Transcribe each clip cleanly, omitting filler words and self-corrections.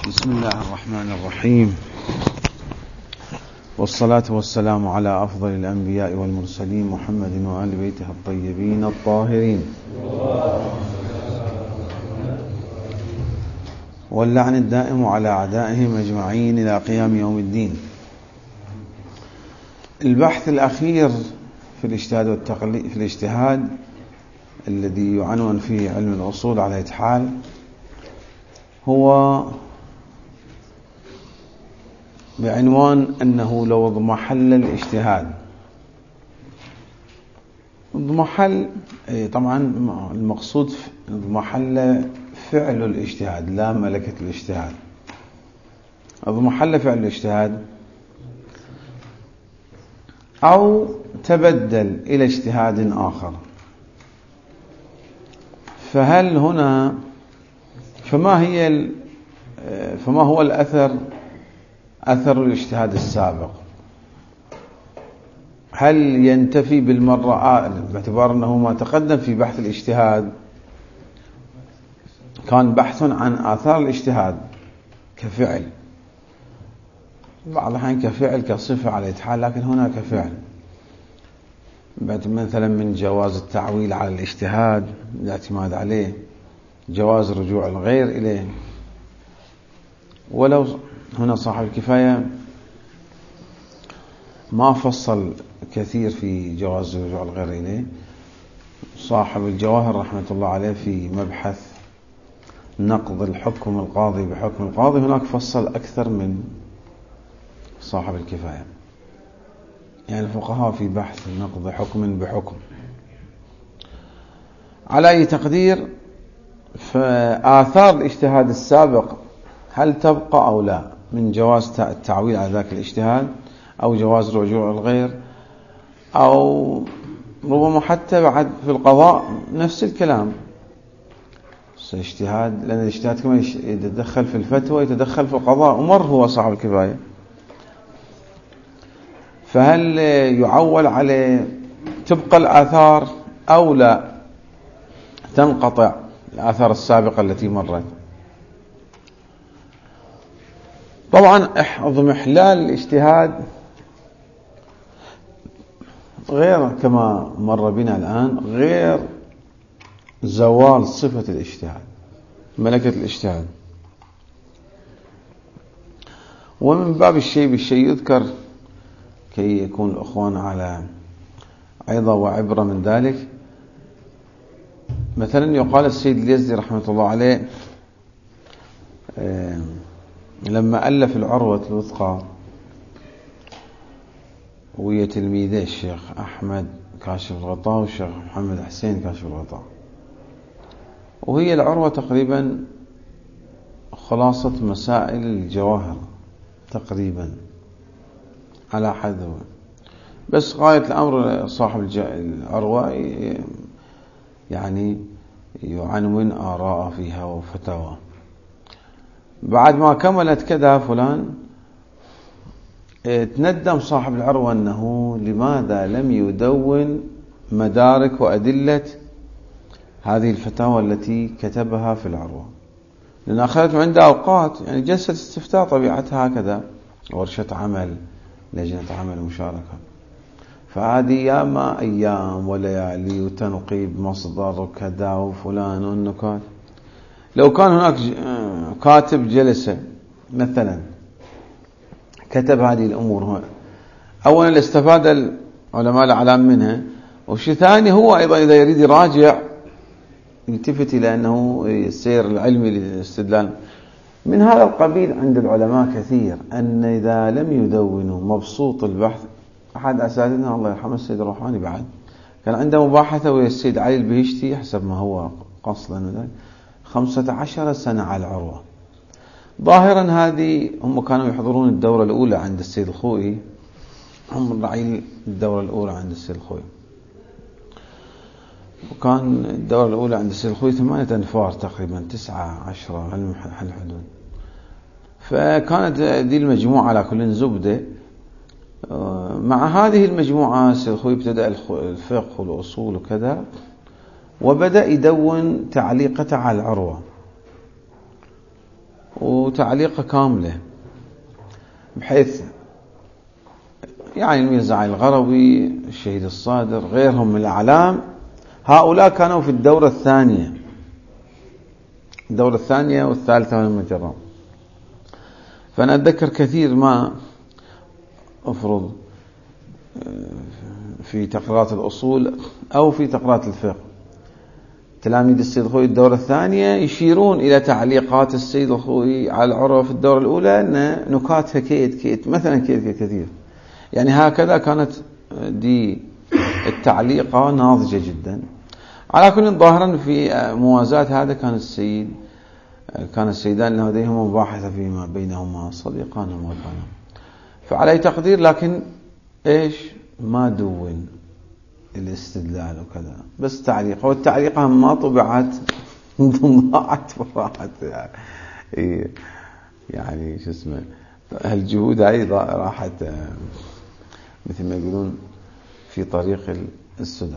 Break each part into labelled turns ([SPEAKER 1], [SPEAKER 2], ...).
[SPEAKER 1] بسم الله الرحمن الرحيم، والصلاة والسلام على أفضل الأنبياء والمرسلين محمد وآل بيته الطيبين الطاهرين، واللعن الدائم على أعدائهم أجمعين إلى قيام يوم الدين. البحث الأخير في الاجتهاد والتقليد في الاجتهاد الذي يعنون فيه علم الأصول على أي حال هو بعنوان أنه لو اضمحل الاجتهاد. اضمحل طبعا المقصود اضمحل فعل الاجتهاد لا ملكة الاجتهاد. اضمحل فعل الاجتهاد أو تبدل إلى اجتهاد آخر، فهل هنا فما هو أثر الاجتهاد السابق؟ هل ينتفي بالمرة باعتبار أنه ما تقدم في بحث الاجتهاد كان بحث عن آثار الاجتهاد كفعل، بعض الأحيان كفعل كصفة على الاتحاد، لكن هنا كفعل مثلا من جواز التعويل على الاجتهاد الاعتماد عليه، جواز رجوع الغير إليه. ولو هنا صاحب الكفاية ما فصل كثير في جواز رجوع الغير إليه، صاحب الجواهر رحمة الله عليه في مبحث نقض الحكم القاضي بحكم القاضي هناك فصل أكثر من صاحب الكفاية، يعني الفقهاء في بحث نقض حكم بحكم. على أي تقدير فآثار الاجتهاد السابق هل تبقى أو لا، من جواز التعويل على ذاك الاجتهاد أو جواز رجوع الغير، أو ربما حتى بعد في القضاء نفس الكلام اجتهاد، لأن الاجتهاد كما يتدخل في الفتوى يتدخل في القضاء، ومر هو صاحب الكفاية. فهل يعول عليه تبقى الآثار أو لا تنقطع الآثار السابقة التي مرت؟ طبعا اضمحلال الاجتهاد غير كما مر بنا الآن، غير زوال صفة الاجتهاد ملكة الاجتهاد. ومن باب الشيء بالشيء يذكر كي يكون الأخوان على عظة وعبرة من ذلك. مثلا يقال السيد اليزدي رحمة الله عليه لما ألف العروة الوثقى ويا تلميذه الشيخ أحمد كاشف الغطاء والشيخ محمد حسين كاشف الغطاء، وهي العروة تقريبا خلاصة مسائل الجواهر تقريبا على حد، بس غاية الأمر صاحب العروة يعني يعنون آراء فيها وفتاوى. بعد ما كملت كذا فلان تندم صاحب العروة أنه لماذا لم يدون مدارك وأدلة هذه الفتاوى التي كتبها في العروة، لأن أخذت عنده أوقات، يعني جلسة استفتاء طبيعتها هكذا، ورشة عمل، لجنة عمل مشاركة، فهذه ياما أيام وليالي وتنقيب مصدر وكذا وفلان والنكات. لو كان هناك كاتب جلسة مثلا كتب هذه الأمور، أولا استفاد العلماء الأعلام منها، وشيء ثاني هو أيضا إذا يريد يراجع يلتفت إلى أنه السير العلمي للاستدلال من هذا القبيل. عند العلماء كثير أن إذا لم يدونوا مبسوط البحث، أحد أساتذتنا الله يرحمه السيد الروحاني بعد كان عنده مباحثة ويا السيد علي البهشتي حسب ما هو قصدا 15 سنة على العروة. ظاهرا هذه هم كانوا يحضرون الدورة الأولى عند السيد الخوئي، هم رعي الدورة الأولى عند السيد الخوئي، وكان الدورة الأولى عند السيد الخوئي 8 أنفار تقريبا 19 الحدود. فكانت دي المجموعة على كل زبدة. مع هذه المجموعة السيد الخوئي ابتدأ الفقه والأصول وكذا، وبدأ يدون تعليقته على العروة. وتعليقة كاملة، بحيث يعني الميرزا علي الغروي، الشهيد الصادر، غيرهم من الأعلام، هؤلاء كانوا في الدورة الثانية والثالثة من المجرة. فأنا أتذكر كثير ما أفرض في تقريرات الأصول أو في تقريرات الفقه، تلاميذ السيد الخوئي الدورة الثانية يشيرون إلى تعليقات السيد الخوئي على العروة في الدورة الأولى أن نكاتها كيت مثلا كيت كثير. يعني هكذا كانت دي التعليقة ناضجة جدا. على كل ظاهرا في موازاة هذا كان السيدان لديهما مباحثة فيما بينهما، صديقان وكانوا فعلى تقدير، لكن إيش ما دون الاستدلال وكذا، بس تعليقه، والتعليقة ما طبعت ضاعت وراحت يعني شو اسمه، هالجهود هاي راحت مثل ما يقولون في طريق السدى.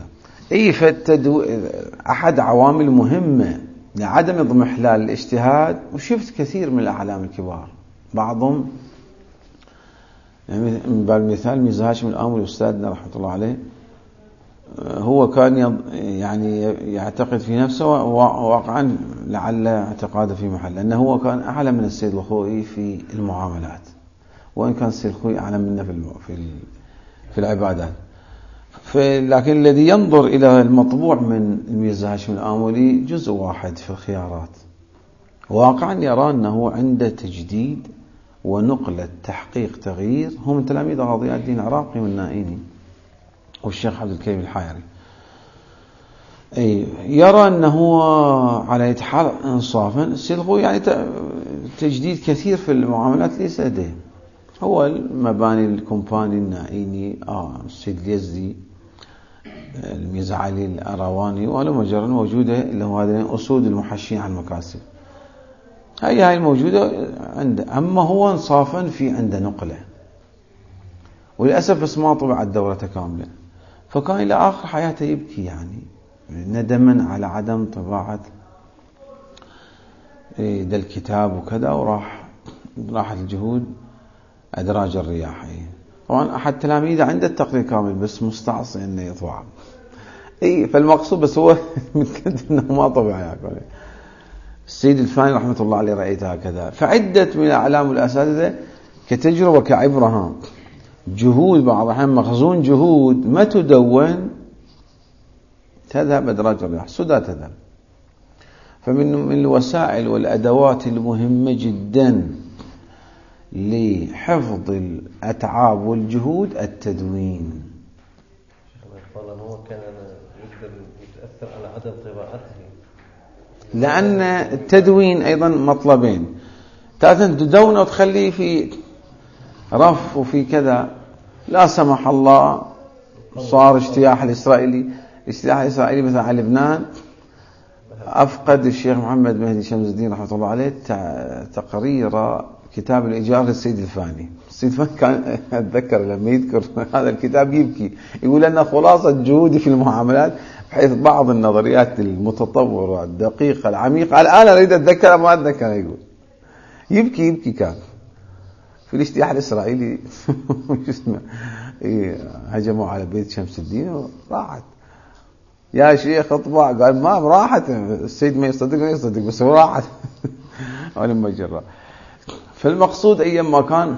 [SPEAKER 1] أحد عوامل مهمة لعدم اضمحلال الاجتهاد، وشفت كثير من الأعلام الكبار بعضهم، يعني من باب المثال ميرزا هاشم الآمري أستاذنا رحمة الله عليه، هو كان يعني يعتقد في نفسه، واقعا لعل اعتقاده في محل، لأنه هو كان أعلم من السيد الخوئي في المعاملات، وإن كان السيد الخوئي أعلم منه في العبادات. لكن الذي ينظر إلى المطبوع من الميرزا هاشم الآمري جزء واحد في الخيارات، واقعا يرى أنه عند تجديد ونقلة تحقيق تغيير هم تلاميذ قاضي الدين العراقي والنائيني والشيخ عبد الكريم الحائري. يرى أنه على حال انصافا السيد الخوئي يعني تجديد كثير في المعاملات ليس لديه، هو المباني الكومباني النائيني، السيد اليزدي، الميرزا علي الأرواني، ولا مجرد موجودة اللي هو هذين أسود المحشين عن المكاسب، هاي الموجودة عنده. أما هو انصافا في عنده نقلة، وللأسف بس ما طبع الدورة كاملة، فكان إلى آخر حياته يبكي يعني ندما على عدم طباعة ده الكتاب وكذا، راحت الجهود أدراج الرياح. طبعا أحد تلاميذه عنده التقرير كامل بس مستعصي أنه يطبع. فالمقصود بس هو متكد أنه ما طبع يعني. السيد الفاني رحمة الله عليه رأيته هكذا. فعدة من الأعلام والأساتذة كتجربة كعبرة، جهود بعض الأحيان مخزون جهود ما تدون تذهب أدراج الرياح سدى تذهب. فمن الوسائل والأدوات المهمة جدا لحفظ الأتعاب والجهود التدوين.
[SPEAKER 2] شيخنا هو كان يقدر يتأثر على عدم طباعته،
[SPEAKER 1] لأن التدوين أيضا مطلبين، ثلاثا تدونه وتخليه في رف وفي كذا، لا سمح الله صار اجتياح الإسرائيلي مثلا على لبنان. أفقد الشيخ محمد مهدي شمس الدين رحمة الله عليه تقرير كتاب الإيجار للسيد الفاني. السيد الفاني كان أتذكر لما يذكر هذا الكتاب يبكي، يقول أن خلاصة جهودي في المعاملات، بحيث بعض النظريات المتطورة الدقيقة العميقة الآن أريد أتذكر ما أتذكر، يقول يبكي كان في الاجتياح الإسرائيلي هجموا على بيت شمس الدين وراحت يا شيخ اطبع، قال ما راحت، السيد ما يصدق بس هو راحت ولما جرى. فالمقصود أيام ما كان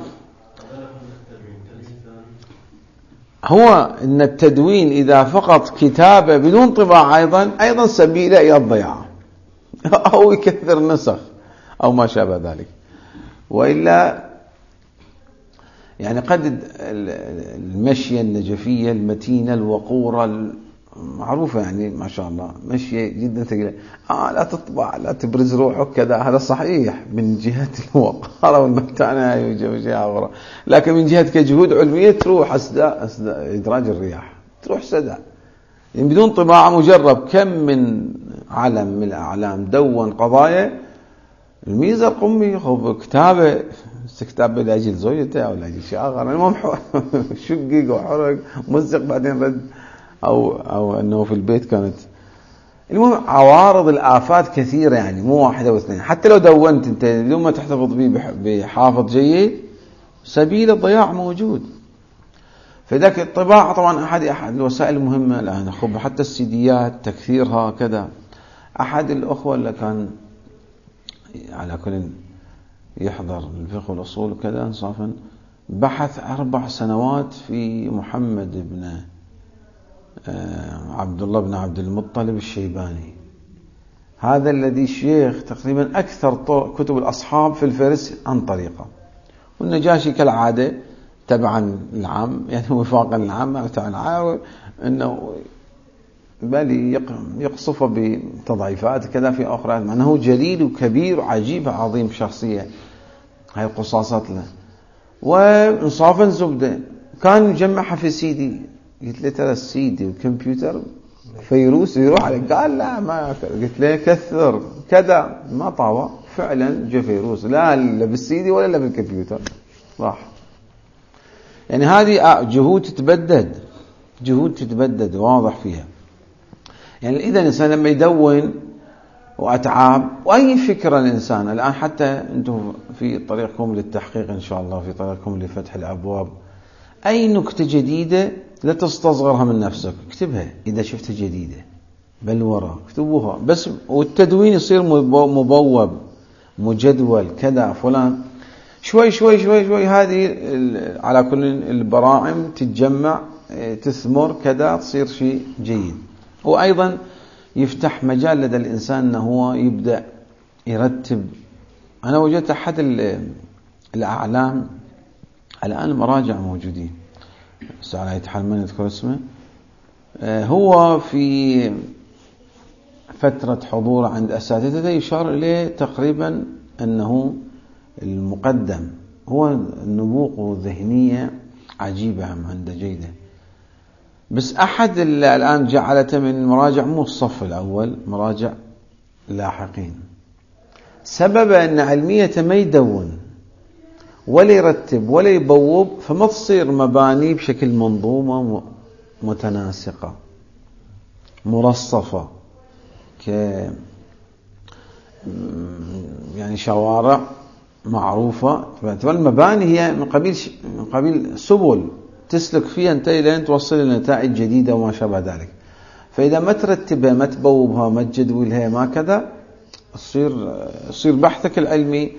[SPEAKER 1] هو أن التدوين إذا فقط كتابة بدون طباعة أيضا سبيلة إلى الضياع أو يكثر نسخ أو ما شابه ذلك. وإلا يعني قد المشية النجفية المتينة الوقورة معروفة، يعني ما شاء الله مشية جدا ثقيلة، لا تطبع لا تبرز روحك كذا، هذا صحيح من جهة الوقارة والمتانة وجهة أخرى، لكن من جهة كجهود علمية تروح إدراج الرياح، تروح سدى يعني بدون طباعة. مجرب كم من علم من الأعلام دون قضايا، الميزة القمي خب كتابة استكتاب لأجل زوجته أو لأجل شيء آخر، المهم شقق وحرق مزق بعدين رد، أو أنه في البيت كانت المهم عوارض الآفات كثيرة، يعني مو واحدة واثنين. حتى لو دونت أنت بدون ما تحتفظ به بحافظ جيد سبيل الضياع موجود. فذاك الطباعة طبعا أحد الوسائل المهمة الآن، خب حتى السيديات تكثيرها كذا. أحد الأخوة اللي كان على كل يحضر الفقه والأصول وكذا إنصافا بحث 4 سنوات في محمد بن عبد الله بن عبد المطلب الشيباني، هذا الذي شيخ تقريبا أكثر كتب الأصحاب في الفارس عن طريقه. والنجاشي كالعادة تبعا العام، يعني وفاقا العام تبعا أنه بل يقصف بتضعيفات كذا في أخرى، مع أنه جليل وكبير وعجيب عظيم شخصية، هاي القصاصات له. وانصافا زبدة كان يجمعها في سيدي. قلت له ترى السيدي والكمبيوتر فيروس يروح عليه، قال لا ما قلت له كثر كذا، ما طاوى فعلا جاء فيروس، لا بالسيدي ولا بالكمبيوتر راح. يعني هذه جهود تتبدد واضح فيها. يعني إذا الإنسان لما يدون وأتعاب وأي فكرة الإنسان الآن، حتى أنتم في طريقكم للتحقيق إن شاء الله، في طريقكم لفتح الأبواب، أي نكتة جديدة لا تستصغرها من نفسك، اكتبها إذا شفتها جديدة بل وراء اكتبوها بس. والتدوين يصير مبوب مجدول كذا فلان، شوي شوي شوي شوي. هذه على كل البراعم تتجمع تثمر كذا، تصير شيء جيد. وأيضا يفتح مجال لدى الإنسان أنه هو يبدأ يرتب. أنا وجدت أحد الأعلام الآن مراجع موجودين، على يتحال من يذكر اسمه، هو في فترة حضور عند أساتذته يشار إليه تقريبا أنه المقدم، هو النبوغ ذهنية عجيبة عنده جيدة. بس أحد الآن جعلته من مراجع مو الصف الأول، مراجع لاحقين، سبب أن علميته ما يدون ولا يرتب ولا يبوب، فما تصير مباني بشكل منظومة متناسقة مرصفة يعني شوارع معروفة. المباني هي من قبيل سبل تسلك فيها انت لين توصل لنتائج جديدة وما شابه ذلك. فإذا ما ترتبها ما تبوبها ما تجدولها ما كذا، يصير بحثك العلمي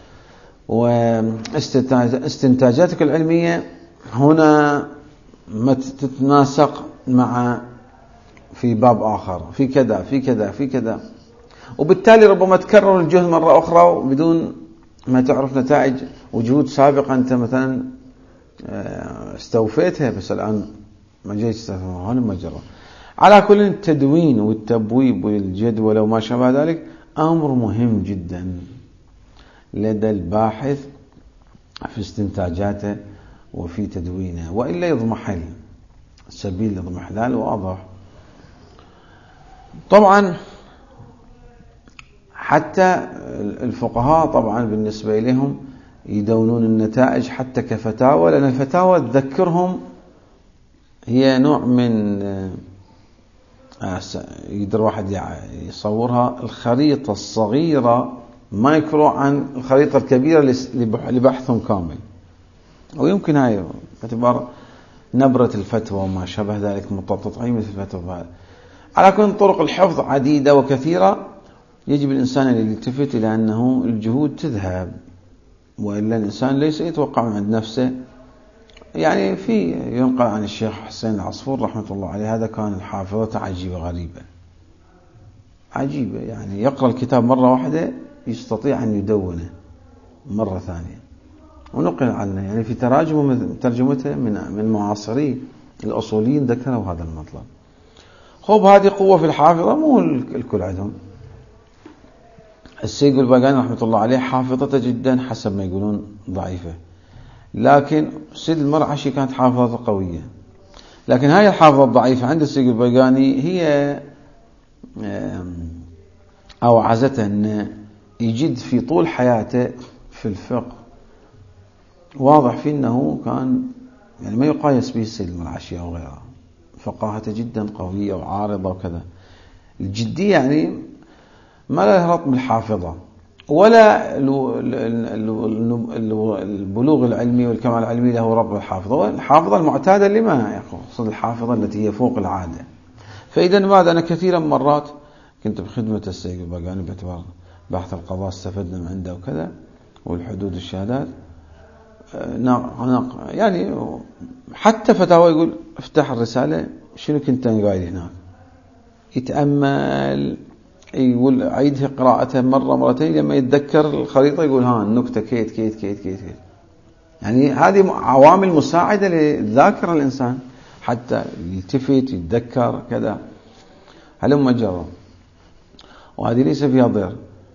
[SPEAKER 1] واستنتاجاتك العلمية هنا ما تتناسق مع في باب آخر، في كذا في كذا في كذا، وبالتالي ربما تكرر الجهد مرة أخرى بدون ما تعرف نتائج وجهود سابقة أنت مثلا استوفيتها، بس الآن ما جاي تستثمرها هون مجرى. على كل التدوين والتبويب والجدول وما شابه ذلك أمر مهم جدا لدى الباحث في استنتاجاته وفي تدوينه، وإلا يضمحل السبيل لضمحلال واضح. طبعا حتى الفقهاء طبعا بالنسبة لهم يدونون النتائج حتى كفتاوى، لأن الفتاوى تذكرهم هي نوع من يقدر واحد يصورها الخريطة الصغيرة مايكرو عن الخريطة الكبيرة لبحثهم كامل. ويمكن هاي باعتبار نبرة الفتوى وما شابه ذلك تطعيمة الفتوى. على كل طرق الحفظ عديدة وكثيرة، يجب الإنسان أن يلتفت إلى أنه الجهود تذهب، وإلا الإنسان ليس يتوقع من عند نفسه. يعني في ينقل عن الشيخ حسين العصفور رحمة الله عليه، هذا كان الحافظة عجيبة غريبة عجيبة، يعني يقرأ الكتاب مرة واحدة يستطيع أن يدونه مرة ثانية. ونقل عنه يعني في ترجمته من معاصري الأصوليين ذكروا هذا المطلب. خب هذه قوة في الحافظة، مو الكل عندهم. السيد الباقاني رحمة الله عليه حافظته جدا حسب ما يقولون ضعيفة، لكن السيد المرعشي كانت حافظته قوية. لكن هاي الحافظة الضعيفة عند السيد الباقاني هي أوعزته أن يجد في طول حياته في الفقه واضح فيه أنه كان يعني ما يقايس به السيد المرعشي أو غيره، فقاهته جدا قوية وعارضة وكذا. الجدية يعني ما لها ربط بالحافظة ولا البلوغ العلمي والكمال العلمي له ربط بالحافظة. الحافظة المعتادة اللي ما يقصد الحافظة التي هي فوق العادة. فإذا بعد أنا كثيرا مرات كنت بخدمة السيد البقاني باعتبار بحث القضاء استفدنا من عنده وكذا والحدود والشهادات يعني حتى فتاوى يقول افتح الرسالة شنو كنت أنا قايل هناك، يتأمل يقول عيدها قراءتها مرة مرتين لما يتذكر الخريطة يقول ها النكتة كيت كيت كيت كيت كيت. يعني هذه عوامل مساعدة للذاكرة الإنسان حتى يلتفت يتذكر كذا. هلما جرى وهذه ليس فيها ضير،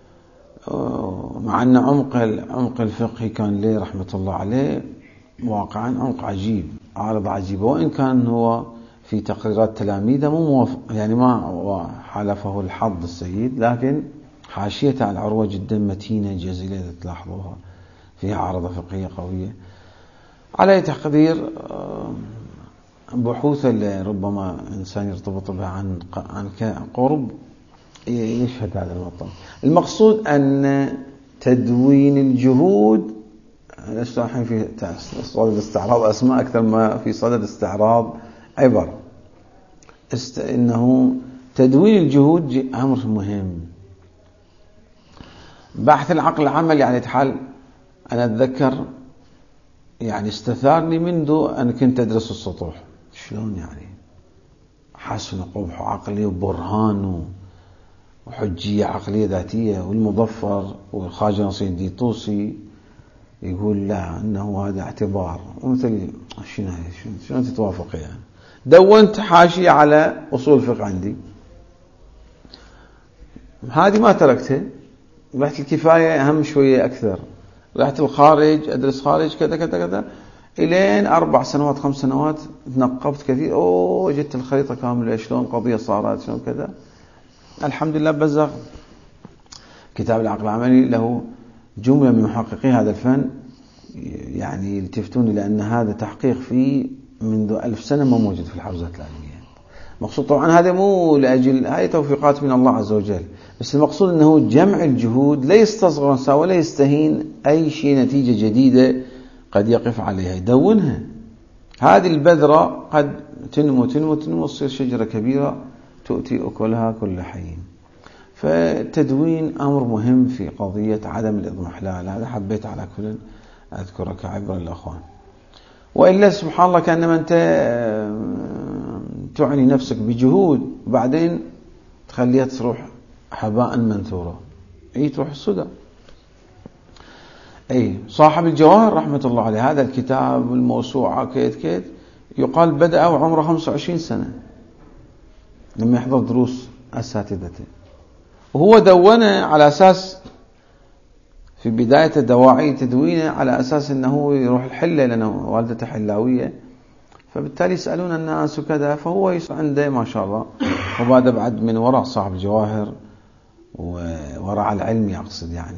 [SPEAKER 1] مع أن عمق الفقه كان له رحمة الله عليه واقعا عمق عجيب، عارض عجيب، وإن كان هو في تقريرات تلاميذه مو موافق، يعني ما حالفه الحظ السيد، لكن حاشيته على العروة جدا متينة جزيلة إذا تلاحظوها، فيها عارضة فقهية قوية. على تقدير بحوث اللي ربما إنسان يرتبط بها عن قرب يشهد هذا المطلب. المقصود أن تدوين الجهود، الحين في صدد استعراض أسماء أكثر ما في صدد استعراض عبر، إنه تدوين الجهود أمر مهم. بحث العقل العمل يعني حال أنا أتذكر يعني استثارني منذ أن كنت أدرس السطوح، شلون يعني حسن قبح عقلي وبرهان وحجية عقلية ذاتية، والمظفر والخواجة نصير الدين طوسي يقول لا أنه هذا اعتبار، ومثل شنو تتوافق يعني. دونت حاشية على أصول الفقه عندي، هذه ما تركتها، رحت الكفاية أهم شوية أكثر، رحت الخارج أدرس خارج كذا كذا كذا إلين 4 سنوات 5 سنوات تنقبت كثير، وجدت الخريطة كاملة شلون قضية صارت شلون كذا. الحمد لله بزغ كتاب العقل العملي له جملة من محققي هذا الفن يعني يلتفتون إلى أن هذا تحقيق فيه منذ 1000 سنة ما موجود في الحوزات العلمية. مقصود طبعا هذا مو لأجل هاي توفيقات من الله عز وجل، بس المقصود أنه جمع الجهود لا يستصغر ولا يستهين أي شيء نتيجة جديدة قد يقف عليها يدونها. هذه البذرة قد تنمو تنمو تنمو تصير شجرة كبيرة تؤتي أكلها كل حين. فالتدوين أمر مهم في قضية عدم الإضمحلال، هذا حبيت على كل أذكره كعبرة للأخوان. وإلا سبحان الله كأنما أنت تعني نفسك بجهود وبعدين تخليها تروح هباء منثورا، تروح الصدى. صاحب الجواهر رحمة الله عليه هذا الكتاب الموسوعة كيت كيت يقال بدأ وعمره 25 سنة لما يحضر دروس أساتذته، وهو دونه على أساس في بداية دواعي تدوينه على أساس أنه يروح الحلة لأنه والدته حلاوية، فبالتالي يسألون الناس وكذا، فهو عنده ما شاء الله. وبعد بعد من وراء صاحب الجواهر ووراء العلم يقصد يعني،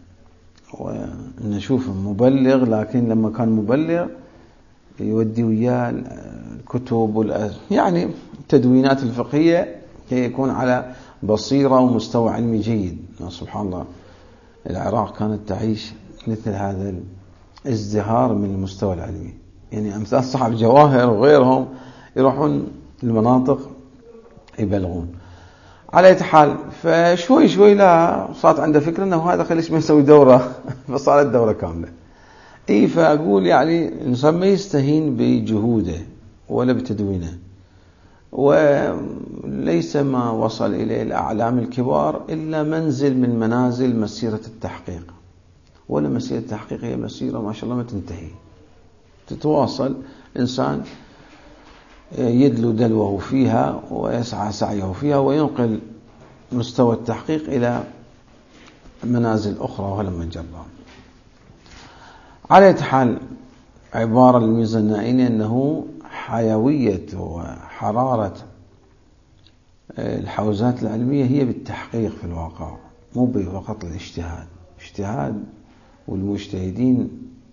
[SPEAKER 1] ونشوف مبلغ، لكن لما كان مبلغ يودي وياه الكتب يعني التدوينات الفقهية كي يكون على بصيرة ومستوى علمي جيد. سبحان الله العراق كانت تعيش مثل هذا الازدهار من المستوى العلمي، يعني أمثال صاحب الجواهر وغيرهم يروحون المناطق يبلغون. على أي حال فشوي شوي لا صارت عنده فكرة أنه هذا خليش ما يسوي دورة، فصارت دورة كاملة. فأقول يعني الإنسان ما يستهين بجهوده ولا بتدوينه، وليس ما وصل إليه الأعلام الكبار إلا منزل من منازل مسيرة التحقيق، ولا مسيرة التحقيق هي مسيرة ما شاء الله ما تنتهي، تتواصل، إنسان يدلو دلوه فيها ويسعى سعيه فيها وينقل مستوى التحقيق إلى منازل أخرى ولما جرى. على حال عبارة الميزانائي أنه حيوية وحرارة الحوزات العلمية هي بالتحقيق في الواقع، مو فقط الاجتهاد والمجتهدين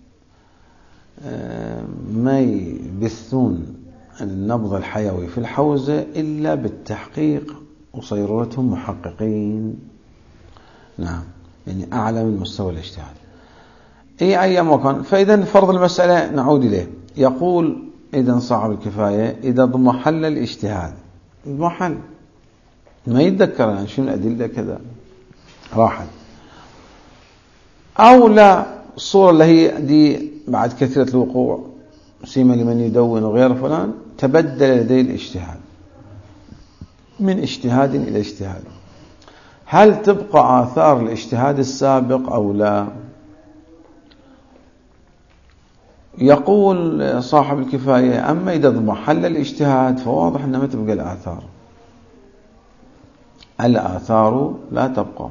[SPEAKER 1] ما يبثون النبض الحيوي في الحوزة إلا بالتحقيق وصيرورتهم محققين. نعم، يعني أعلى من مستوى الاجتهاد. أي مكان. فإذا فرض المسألة نعود إليه. يقول إذا صاحب الكفاية إذا اضمحل الاجتهاد، اضمحل ما يتذكر يعني شنو الأدلة كذا راحت، أو لا الصورة اللي هي دي بعد كثرة الوقوع سيما لمن يدون وغير فلان، تبدل لديه الاجتهاد من اجتهاد إلى اجتهاد، هل تبقى آثار الاجتهاد السابق أو لا؟ يقول صاحب الكفاية أما إذا اضمحل الاجتهاد فواضح أنه ما تبقى الآثار لا تبقى،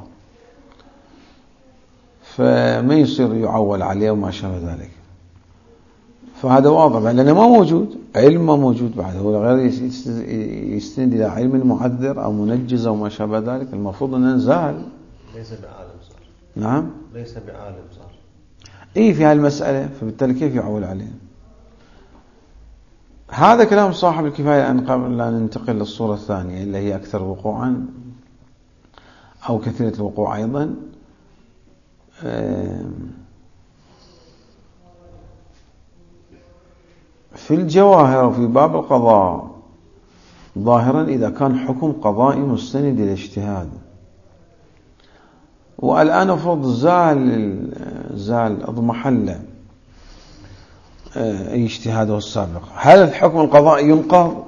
[SPEAKER 1] فما يصير يعول عليه وما شابه ذلك. فهذا واضح لأنه ما موجود علم، ما موجود بعد، هو غير يستند إلى علم المعذر أو منجز أو ما شابه ذلك، المفروض أنه زال.
[SPEAKER 2] ليس بعالم صار.
[SPEAKER 1] نعم،
[SPEAKER 2] ليس بعالم صار.
[SPEAKER 1] في هالمسألة، فبالتالي كيف يعول عليه؟ هذا كلام صاحب الكفاية. أن قبل لا ننتقل للصورة الثانية اللي هي أكثر وقوعا أو كثيرة الوقوع أيضا، في الجواهر وفي باب القضاء ظاهرا إذا كان حكم قضائي مستند إلى اجتهاد، والآن افرض زال اضمحل أي اجتهاده السابق، هل الحكم القضائي ينقض؟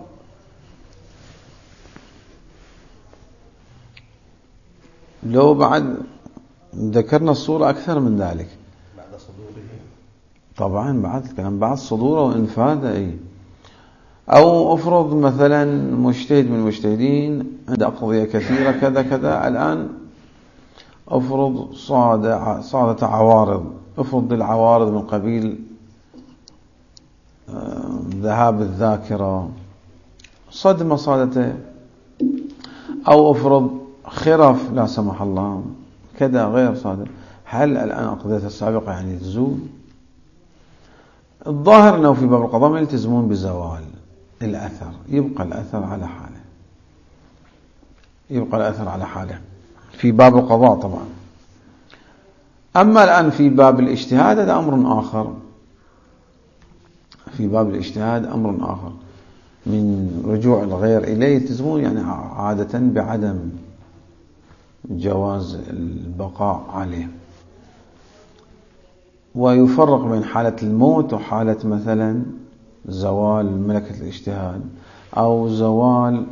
[SPEAKER 1] لو بعد ذكرنا الصورة أكثر من ذلك
[SPEAKER 2] بعد صدوره،
[SPEAKER 1] طبعا بعد الكلام بعد صدوره وإنفاذه. أو أفرض مثلا مجتهد من المجتهدين عند أقضية كثيرة كذا كذا، الآن أفرض صادت عوارض، أفرض العوارض من قبيل ذهاب الذاكرة، صدمة صادته، أو أفرض خرف لا سمح الله كذا غير صادم، هل الآن أقضية السابقة يعني تزول؟ الظاهر أنه في باب القضاء ما يلتزمون بزوال الأثر، يبقى الأثر على حاله، يبقى الأثر على حاله في باب القضاء طبعا. أما الآن في باب الاجتهاد هذا أمر آخر، في باب الاجتهاد أمر آخر، من رجوع الغير إليه يلتزمون يعني عادة بعدم جواز البقاء عليه. ويفرق بين حالة الموت وحالة مثلا زوال ملكة الاجتهاد أو زوال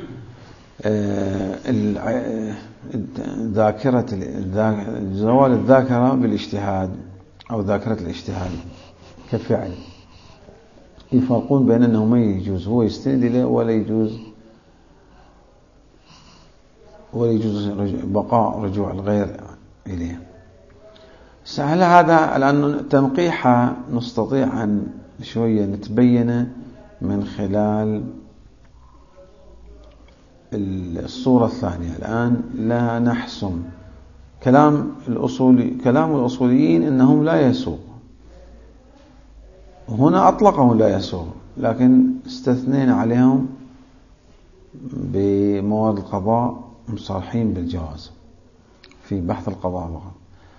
[SPEAKER 1] زوال الذاكرة بالاجتهاد أو ذاكرة الاجتهاد كفعل. يفرقون بين أنه ما يجوز هو يستند إليه ولا يجوز بقاء رجوع الغير إليه. سهل هذا الآن تنقيحة نستطيع أن شوية نتبين من خلال الصورة الثانية. الآن لا نحسم كلام الأصوليين إنهم لا يسوق، هنا أطلقهم لا يسوق، لكن استثنينا عليهم بمواد القضاء مصرحين بالجواز في بحث القضاء فقط.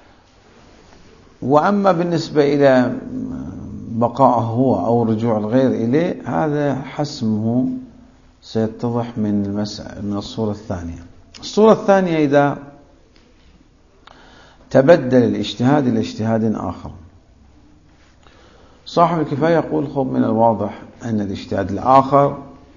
[SPEAKER 1] وأما بالنسبة إلى بقاءه هو أو رجوع الغير إليه، هذا حسمه سيتضح من الصورة الثانية. الصورة الثانية إذا تبدل الاجتهاد إلى اجتهاد آخر. صاحب الكفاية يقول خب من الواضح أن الاجتهاد الآخر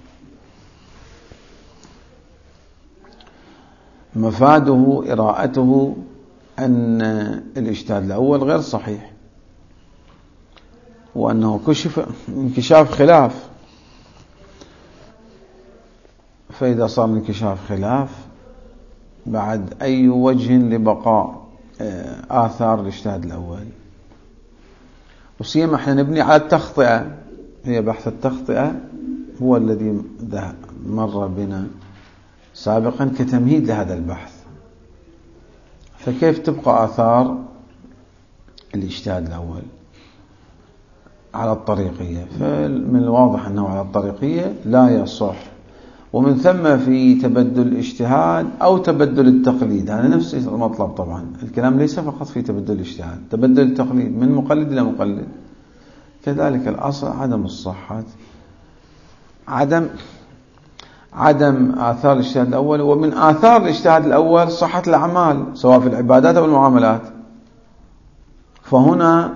[SPEAKER 1] مفاده إراءته أن الاجتهاد الأول غير صحيح، وأنه كشف انكشاف خلاف. فإذا صار انكشاف خلاف بعد أي وجه لبقاء آثار الاجتهاد الأول، وسيما احنا نبني على التخطئة، هي بحث التخطئة هو الذي مر بنا سابقا كتمهيد لهذا البحث. فكيف تبقى آثار الاجتهاد الأول على الطريقية؟ فمن الواضح أنه على الطريقية لا يصح، ومن ثم في تبدل الاجتهاد أو تبدل التقليد. هذا نفس المطلب طبعا. الكلام ليس فقط في تبدل الاجتهاد، تبدل التقليد من مقلد إلى مقلد. كذلك الأصل عدم الصحة، عدم آثار الاجتهاد الأول. ومن آثار الاجتهاد الأول صحة الأعمال سواء في العبادات أو المعاملات. فهنا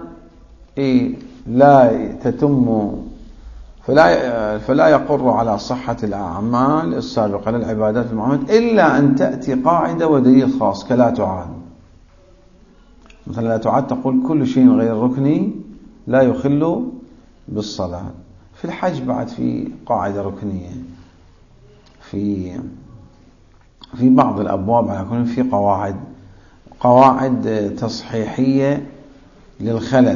[SPEAKER 1] لا تتم فلا يقر على صحة الأعمال السابقة للعبادات والمعاملات إلا أن تأتي قاعدة ودليل خاص كلا تعاد. مثلا لا تعاد تقول كل شيء غير ركني لا يخل بالصلاة. في الحج بعد في قاعدة ركنية، في بعض الأبواب على كل في قواعد تصحيحية للخلل.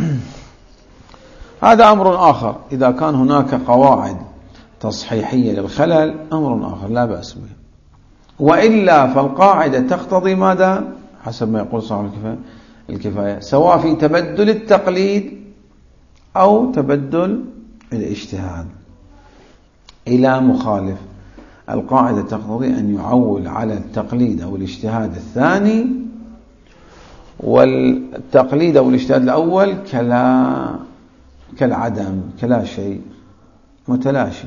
[SPEAKER 1] هذا أمر آخر. إذا كان هناك قواعد تصحيحية للخلل أمر آخر لا بأس به. وإلا فالقاعدة تقتضي ماذا؟ حسب ما يقول صاحب الكفاية سواء في تبدل التقليد أو تبدل الاجتهاد إلى مخالف. القاعدة تقتضي أن يعول على التقليد أو الاجتهاد الثاني، والتقليد أو الاجتهاد الأول كالعدم، كلا شيء متلاشي.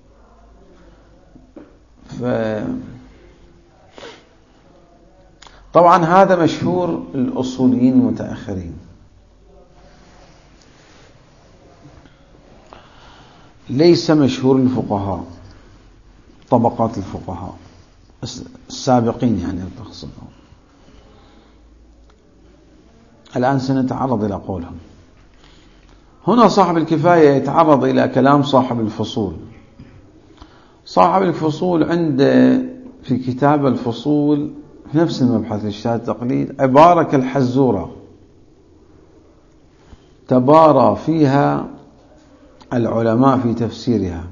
[SPEAKER 1] طبعا هذا مشهور الأصوليين المتأخرين، ليس مشهور الفقهاء، طبقات الفقهاء السابقين يعني تقصدهم. الآن سنتعرض إلى قولهم. هنا صاحب الكفاية يتعرض إلى كلام صاحب الفصول. صاحب الفصول عنده في كتاب الفصول في نفس المبحث الاجتهاد التقليد عبارة كالحزورة تبارى فيها العلماء في تفسيرها،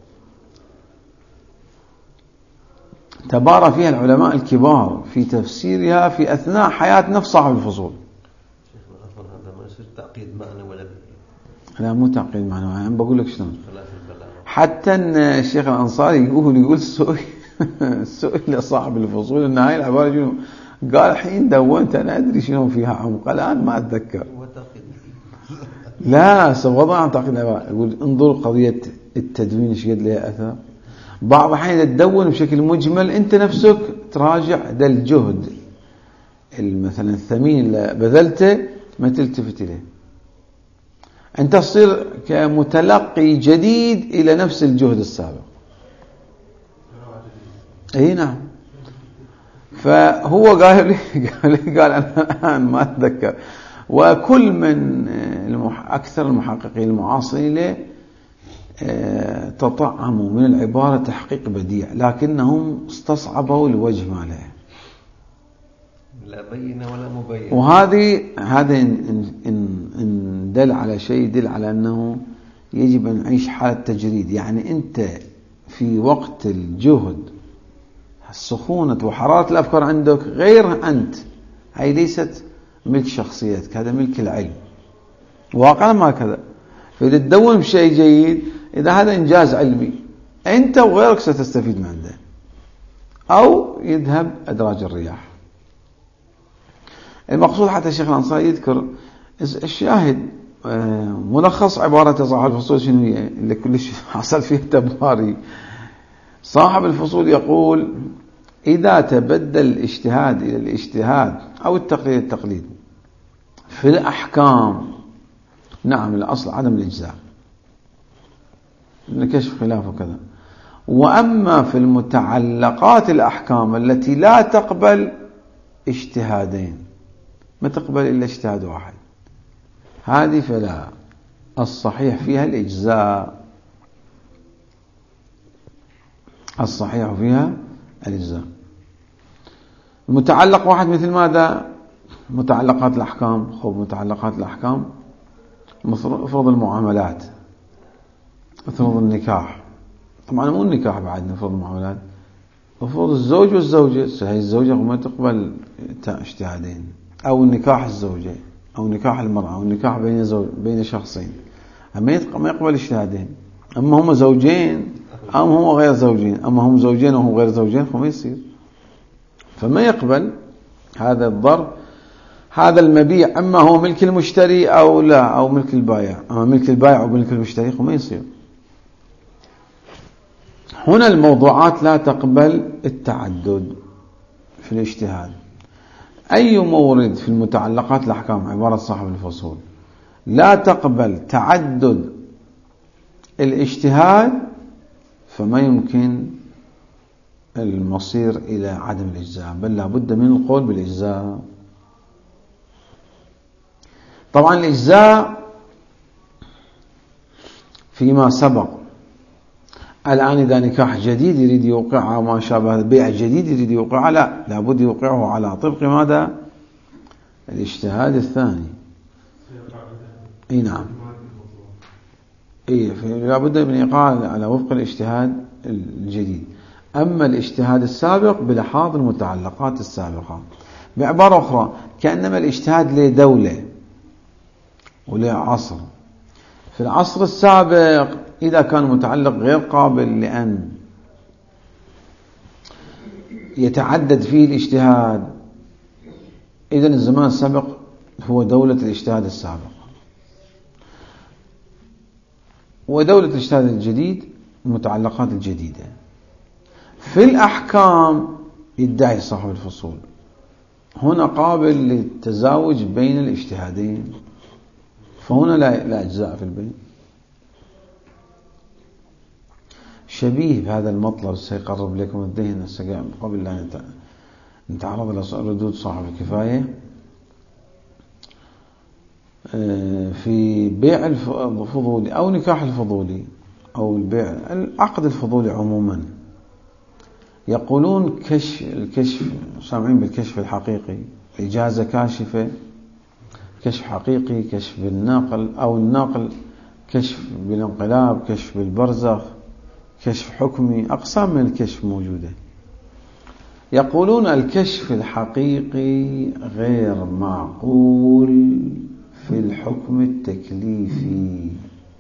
[SPEAKER 1] تبارى فيها العلماء الكبار في تفسيرها في أثناء حياة نفس صاحب الفصول.
[SPEAKER 2] هذا ما يصير تعقيد معنى ولا
[SPEAKER 1] لا مو تعقيد معنى، أنا بقول لك شلون. حتى الشيخ الأنصاري يقول سئل صاحب الفصول إن هاي العبارة شنو؟ قال حين دونت أنا أدري شنو فيها عمق، الآن ما أتذكر. لا سوضع عن تعقيد العبارة. يقول انظر قضية التدوين ايش قد لها أثر. بعض الحين تدون بشكل مجمل أنت نفسك تراجع ده الجهد مثلا الثمين اللي بذلته ما تلتفت إليه، أنت تصير كمتلقي جديد إلى نفس الجهد السابق. أي نعم. فهو قال أنا الآن ما أتذكر. وكل من أكثر المحققين المعاصرين له تطعموا من العبارة تحقيق بديع، لكنهم استصعبوا لوجه ما له،
[SPEAKER 2] لا بين ولا مبين.
[SPEAKER 1] وهذا إن دل على شيء دل على أنه يجب أن نعيش حالة تجريد. يعني أنت في وقت الجهد السخونة وحرارة الأفكار عندك غير أنت، هاي ليست ملك شخصيتك، هذا ملك العلم واقعا ما كذا. فإذا تدون بشيء جيد إذا هذا إنجاز علمي أنت وغيرك ستستفيد من عنده، أو يذهب أدراج الرياح. المقصود حتى الشيخ الأنصاري يذكر الشاهد ملخص عبارة صاحب الفصول شنو هي اللي كل شيء حصل فيه تباري. صاحب الفصول يقول إذا تبدل الاجتهاد إلى الاجتهاد أو التقليد التقليد في الأحكام، نعم الأصل عدم الإجزاء لكشف خلافه كذا. وأما في المتعلقات الأحكام التي لا تقبل اجتهادين، ما تقبل إلا اجتهاد واحد، هذه فلا، الصحيح فيها الإجزاء، الصحيح فيها الإجزاء. متعلق واحد مثل ماذا؟ متعلقات الأحكام. خب متعلقات الأحكام افرض المعاملات، افرض النكاح، طبعا مو النكاح بعد، نفرض المعاملات، افرض الزوج والزوجة، هي الزوجة ما تقبل اجتهادين، أو النكاح الزوجة أو نكاح المرأة أو النكاح بين شخصين ما يقبل اجتهادين. أما هم زوجين أم هم غير زوجين، أما هم زوجين وهم غير زوجين فما يصير. فما يقبل هذا الضرب. هذا المبيع أما هو ملك المشتري أو لا، أو ملك البائع. أما ملك البائع أو ملك المشتري فما يصير. هنا الموضوعات لا تقبل التعدد في الاجتهاد. أي مورد في المتعلقات الأحكام، عبارة صاحب الفصول، لا تقبل تعدد الاجتهاد فما يمكن المصير إلى عدم الإجزاء، بل لا بد من القول بالإجزاء. طبعا الإجزاء فيما سبق. الآن إذا نكاح جديد يريد يوقعها ما شابه بيع جديد يريد يوقعها، لا، لابد يوقعه على طبق ماذا؟ الاجتهاد الثاني. اي نعم، اي لابد من إيقاع على وفق الاجتهاد الجديد. أما الاجتهاد السابق بلحاظ المتعلقات السابقة. بعبارة أخرى، كأنما الاجتهاد له دولة وله عصر. في العصر السابق إذا كان متعلق غير قابل لأن يتعدد فيه الاجتهاد، إذن الزمان السابق هو دولة الاجتهاد السابق، ودولة الاجتهاد الجديد المتعلقات الجديدة. في الأحكام يدعي صاحب الفصول هنا قابل للتزاوج بين الاجتهادين، فهنا لا أجزاء في البين. شبيه بهذا المطلب سيقرب لكم الذهن قبل أن نتعرض إلى ردود صاحب الكفاية في بيع الفضولي أو نكاح الفضولي أو البيع العقد الفضولي عموما. يقولون الكشف، سامعين بالكشف الحقيقي، إجازة كاشفة، كشف حقيقي، كشف بالناقل أو الناقل، كشف بالانقلاب، كشف بالبرزخ، كشف حكمي، أقسام من الكشف موجودة. يقولون الكشف الحقيقي غير معقول في الحكم التكليفي.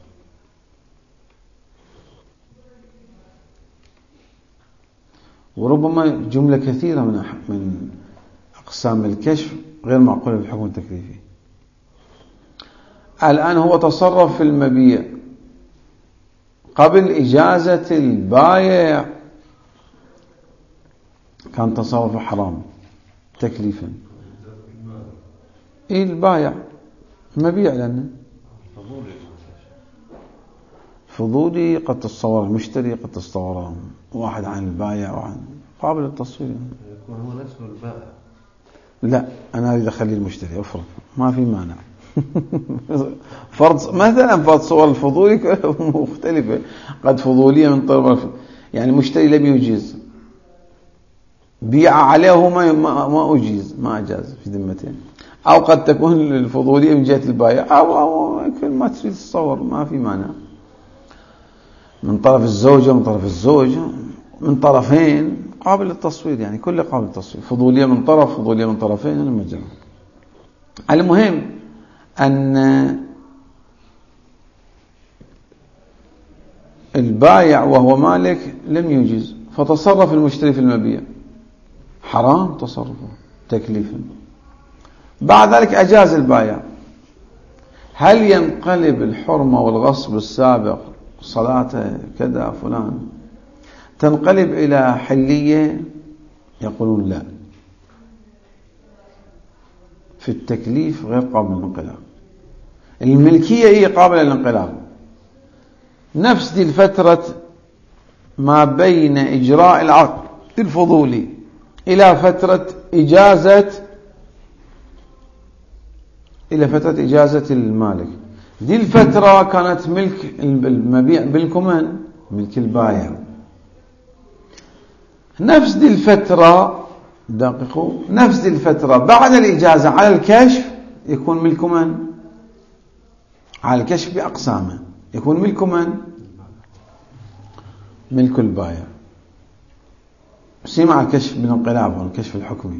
[SPEAKER 1] وربما جملة كثيرة من أقسام الكشف غير معقولة في الحكم التكليفي. الآن هو تصرف في المبيع قبل إجازة البائع كان تصرف حرام تكليفا. إيه البائع مبيع لأنه فضولي، قد تتصور المشتري، قد تتصور واحد عن البائع وعن قابل التصوير.
[SPEAKER 2] يكون هو نفسه البائع.
[SPEAKER 1] لا، أنا أريد أخلي المشتري أفرض ما في مانع. فرض مثلا فرض صور الفضولي مختلفة، قد فضولية من طرف يعني المشتري لم يجيز، بيع عليه وما ما أجيز، ما أجاز في ذمتين، أو قد تكون الفضولية من جهة البائع أو كل ما تريد تصور ما في مانع، من طرف الزوجة من طرف الزوج من طرفين قابل للتصوير، يعني كل قابل للتصوير، فضولية من طرف فضولية من طرفين المجال. المهم أن البائع وهو مالك لم يجيز، فتصرف المشتري في المبيع حرام تصرفه تكليفا. بعد ذلك أجاز البائع. هل ينقلب الحرمة والغصب السابق صلاة كذا فلان تنقلب إلى حلية؟ يقولون لا، في التكليف غير قابل للانقلاب. الملكية هي قابلة للانقلاب. نفس دي الفترة ما بين إجراء العقد الفضولي إلى فترة إجازة المالك، دي الفترة كانت ملك المبيع بالكمان ملك البائع. نفس دي الفترة دقيقوا، نفس دي الفترة بعد الإجازة على الكشف يكون ملك من؟ على الكشف بأقسامه يكون ملك من؟ ملك البائع. سمع الكشف بالانقلاب والكشف الحكمي.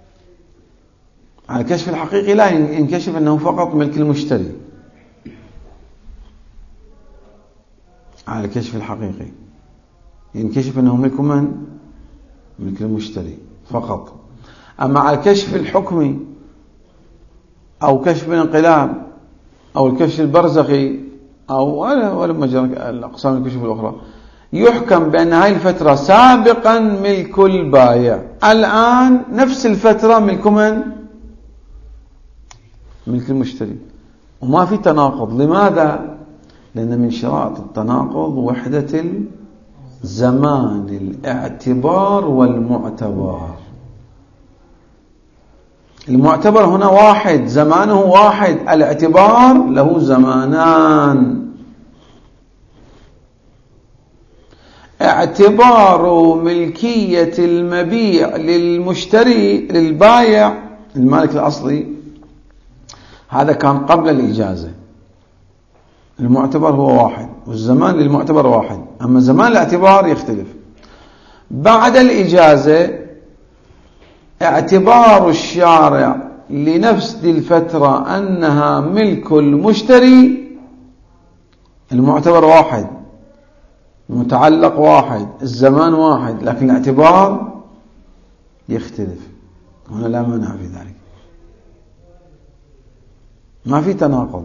[SPEAKER 1] على الكشف الحقيقي لا ينكشف أنه فقط ملك المشتري. على الكشف الحقيقي ينكشف أنه ملك من؟ ملك المشتري فقط. أما على الكشف الحكمي أو كشف الانقلاب أو الكشف البرزخي أو ولا مجرى الأقسام الكشف الأخرى، يحكم بأن هاي الفترة سابقا ملك البائع، الآن نفس الفترة ملك من؟ ملك المشتري، وما في تناقض. لماذا؟ لأن من شرائط التناقض وحدة الزمان، الاعتبار والمعتبر. المعتبر هنا واحد، زمانه واحد، الاعتبار له زمانان. اعتبار ملكية المبيع للمشتري للبائع المالك الأصلي هذا كان قبل الإجازة، المعتبر هو واحد والزمان للمعتبر واحد، أما زمان الاعتبار يختلف. بعد الإجازة اعتبار الشارع لنفس الفترة أنها ملك المشتري، المعتبر واحد، المتعلق واحد، الزمان واحد، لكن الاعتبار يختلف. هنا لا مانع في ذلك، ما في تناقض.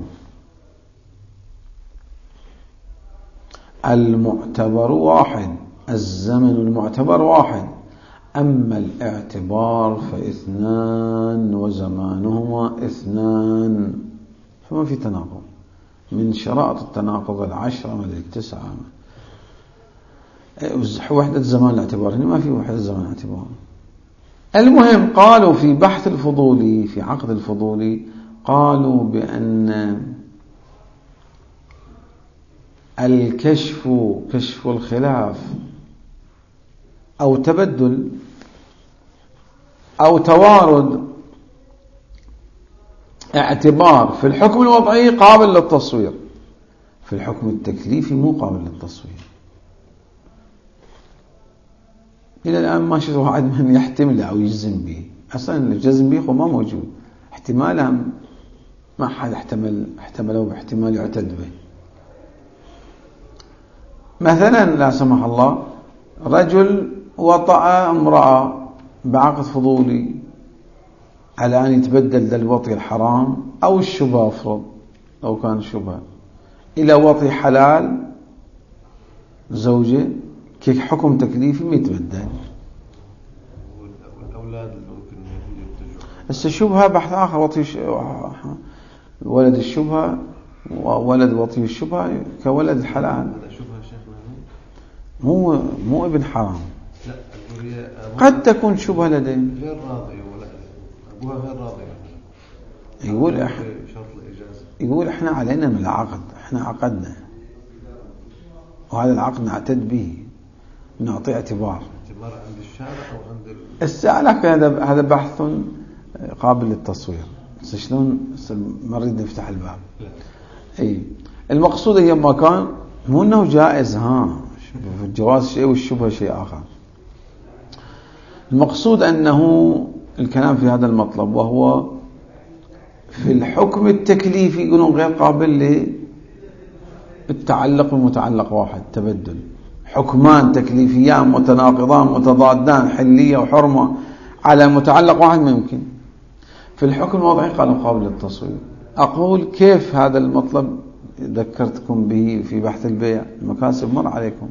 [SPEAKER 1] المعتبر واحد، الزمن المعتبر واحد، أما الاعتبار فاثنان وزمانهما اثنان، فما في تناقض. من شرائط التناقض 10 من 9 وحدة زمان الاعتبار، هنا ما في وحدة زمان الاعتبار. المهم قالوا في بحث الفضولي في عقد الفضولي، قالوا بأن الكشف كشف الخلاف أو تبدل أو توارد اعتبار في الحكم الوضعي قابل للتصوير، في الحكم التكليفي مو قابل للتصوير. إلى الآن ما شفت واحد من يحتمل أو يجزم به، أصلا الجزم به هو ما موجود، احتمالها ما حد احتمله باحتمال يعتد به. مثلا لا سمح الله رجل وطأ امرأة بعقد فضولي على أن يتبدل الوطي الحرام أو الشبهة، أفرض لو كان شبهة إلى وطي حلال زوجة كحكم تكليفي ما يتبدل.
[SPEAKER 2] والأولاد اللي ممكن يتجوا
[SPEAKER 1] بس الشبهة بحث آخر، وطي ولد الشبهة وولد وطي الشبهة كولد الحلال.
[SPEAKER 2] هذا شبهة شيخنا،
[SPEAKER 1] مو ابن حرام.
[SPEAKER 2] لا
[SPEAKER 1] قد تكون شبهة لديه
[SPEAKER 2] غير راضية ولا أبوها غير راضية،
[SPEAKER 1] يقول احنا علينا من العقد، احنا عقدنا وهذا العقد نعتد به، نعطي اعتبار
[SPEAKER 2] عند الشارع أو عند
[SPEAKER 1] السالك. هذا بحث قابل للتصوير. شلون ما نريد نفتح الباب. اي المقصود هي ما كان، مو انه جائز، الجواز شيء والشبهه شيء اخر. المقصود انه الكلام في هذا المطلب، وهو في الحكم التكليفي يقولون غير قابل للتعلق والمتعلق واحد، تبدل حكمان تكليفيان متناقضان متضادان، حلية وحرمة، على متعلق واحد ما يمكن. في الحكم الوضعي قالوا قابل للتصوير. أقول كيف هذا المطلب ذكرتكم به في بحث البيع، المكاسب مر عليكم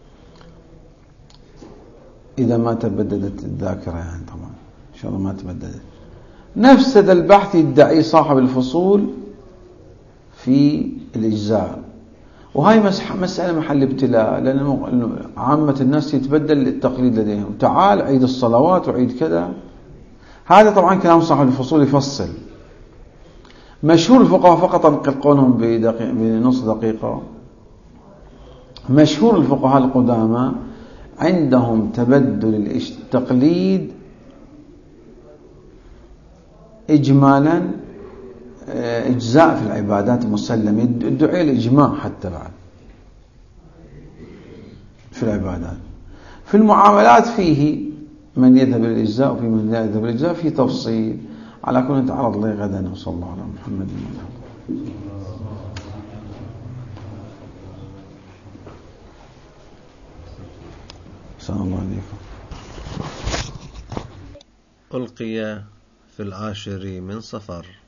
[SPEAKER 1] إذا ما تبددت الذاكرة، يعني طبعا إن شاء الله ما تبددت. نفس هذا البحث يدعي صاحب الفصول في الإجزاء، وهي مسألة محل ابتلاء، لأن عامة الناس يتبدل التقليد لديهم، تعال عيد الصلوات وعيد كذا. هذا طبعا كلام صاحب الفصول يفصل. مشهور الفقهاء فقط أنقلقونهم بنص دقيقة. مشهور الفقهاء القدامى عندهم تبدل التقليد إجمالا إجزاء في العبادات مسلم، يدعي الإجماع حتى بعد في العبادات. في المعاملات فيه من يذهب للإجزاء وفي من لا يذهب للإجزاء، في تفصيل. على كل نتعرض له غدا، وصلى الله على محمد. أحسن الله عليكم.
[SPEAKER 2] ألقي في 10 من صفر.